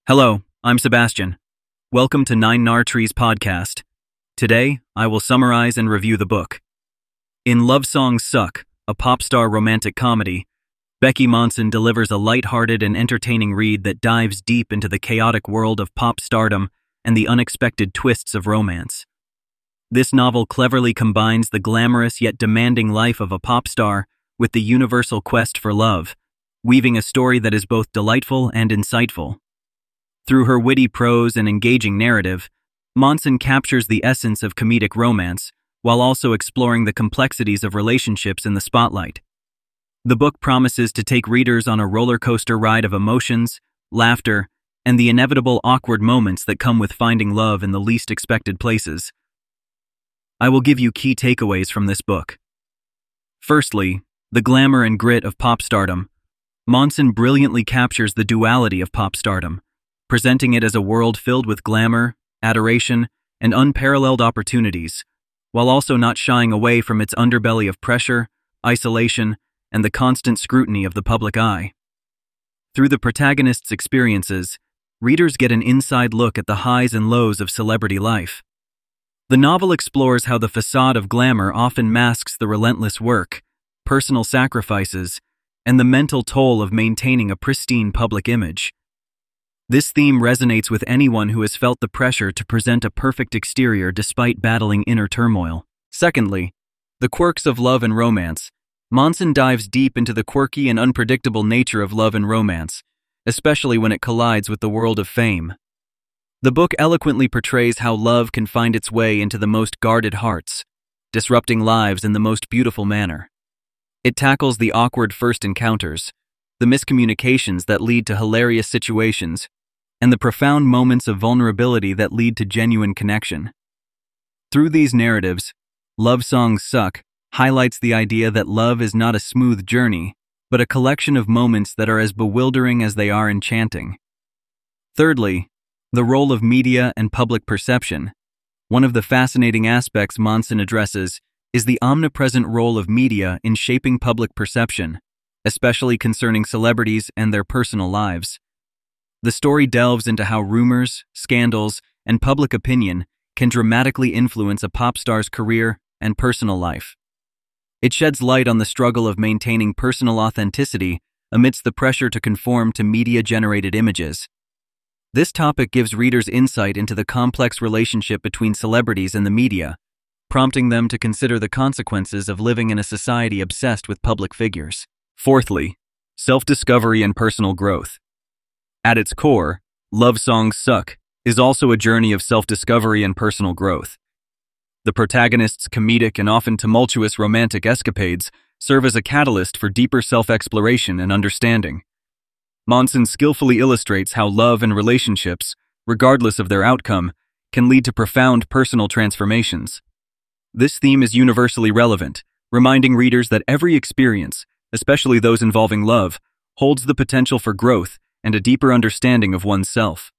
Hello, I'm Sebastian. Welcome to Nine Nar Trees podcast. Today, I will summarize and review the book. In Love Songs Suck, a pop star romantic comedy, Becky Monson delivers a light-hearted and entertaining read that dives deep into the chaotic world of pop stardom and the unexpected twists of romance. This novel cleverly combines the glamorous yet demanding life of a pop star with the universal quest for love, weaving a story that is both delightful and insightful. Through her witty prose and engaging narrative, Monson captures the essence of comedic romance while also exploring the complexities of relationships in the spotlight. The book promises to take readers on a roller coaster ride of emotions, laughter, and the inevitable awkward moments that come with finding love in the least expected places. I will give you key takeaways from this book. Firstly, the glamour and grit of pop stardom. Monson brilliantly captures the duality of pop stardom, presenting it as a world filled with glamour, adoration, and unparalleled opportunities, while also not shying away from its underbelly of pressure, isolation, and the constant scrutiny of the public eye. Through the protagonist's experiences, readers get an inside look at the highs and lows of celebrity life. The novel explores how the facade of glamour often masks the relentless work, personal sacrifices, and the mental toll of maintaining a pristine public image. This theme resonates with anyone who has felt the pressure to present a perfect exterior despite battling inner turmoil. Secondly, the quirks of love and romance. Monson dives deep into the quirky and unpredictable nature of love and romance, especially when it collides with the world of fame. The book eloquently portrays how love can find its way into the most guarded hearts, disrupting lives in the most beautiful manner. It tackles the awkward first encounters, the miscommunications that lead to hilarious situations, and the profound moments of vulnerability that lead to genuine connection. Through these narratives, Love Songs Suck highlights the idea that love is not a smooth journey, but a collection of moments that are as bewildering as they are enchanting. Thirdly, the role of media and public perception. One of the fascinating aspects Monson addresses is the omnipresent role of media in shaping public perception, especially concerning celebrities and their personal lives. The story delves into how rumors, scandals, and public opinion can dramatically influence a pop star's career and personal life. It sheds light on the struggle of maintaining personal authenticity amidst the pressure to conform to media-generated images. This topic gives readers insight into the complex relationship between celebrities and the media, prompting them to consider the consequences of living in a society obsessed with public figures. Fourthly, self-discovery and personal growth. At its core, Love Songs Suck is also a journey of self-discovery and personal growth. The protagonist's comedic and often tumultuous romantic escapades serve as a catalyst for deeper self-exploration and understanding. Monson skillfully illustrates how love and relationships, regardless of their outcome, can lead to profound personal transformations. This theme is universally relevant, reminding readers that every experience, especially those involving love, holds the potential for growth and a deeper understanding of oneself.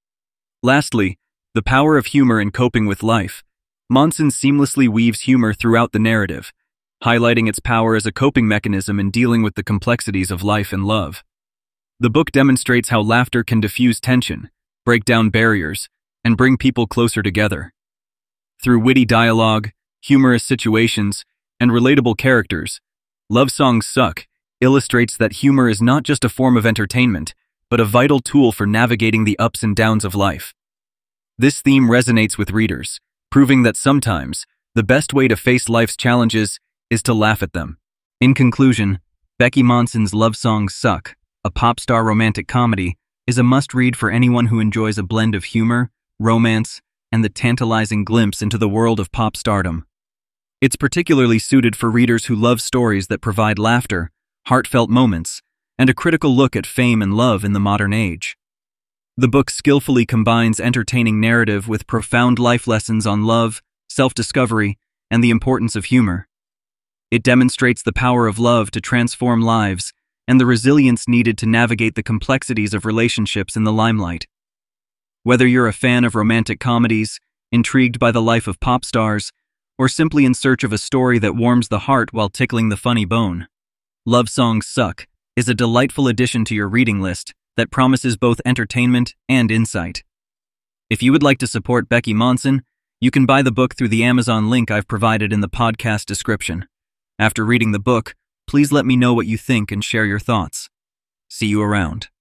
Lastly, the power of humor in coping with life. Monson seamlessly weaves humor throughout the narrative, highlighting its power as a coping mechanism in dealing with the complexities of life and love. The book demonstrates how laughter can diffuse tension, break down barriers, and bring people closer together. Through witty dialogue, humorous situations, and relatable characters, Love Songs Suck illustrates that humor is not just a form of entertainment, but a vital tool for navigating the ups and downs of life. This theme resonates with readers, proving that sometimes the best way to face life's challenges is to laugh at them. In conclusion, Becky Monson's Love Songs Suck, a pop star romantic comedy, is a must-read for anyone who enjoys a blend of humor, romance, and the tantalizing glimpse into the world of pop stardom. It's particularly suited for readers who love stories that provide laughter, heartfelt moments, and a critical look at fame and love in the modern age. The book skillfully combines entertaining narrative with profound life lessons on love, self-discovery, and the importance of humor. It demonstrates the power of love to transform lives and the resilience needed to navigate the complexities of relationships in the limelight. Whether you're a fan of romantic comedies, intrigued by the life of pop stars, or simply in search of a story that warms the heart while tickling the funny bone, Love Songs Suck is a delightful addition to your reading list that promises both entertainment and insight. If you would like to support Becky Monson, you can buy the book through the Amazon link I've provided in the podcast description. After reading the book, please let me know what you think and share your thoughts. See you around.